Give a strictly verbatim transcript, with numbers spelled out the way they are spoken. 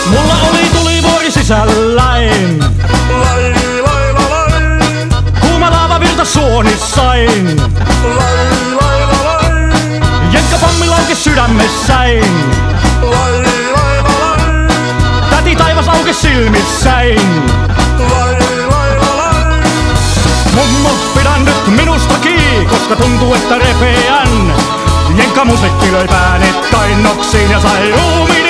Mulla oli tulivuori sisälläin. Lai, lai, la, lai. Kuuma laava virta suonissain. Lai, lai, la, lai. Jenkkapommi laukes sydämessäin. Lai, lai, la, lai. Täti taivas aukes silmissäin. Lai, lai, la, lai. Mummo, pidä nyt minusta kiinni, koska tuntuu, että repeän. Jenkkamusikki löi pääni kainnoksiin ja sai ruumiin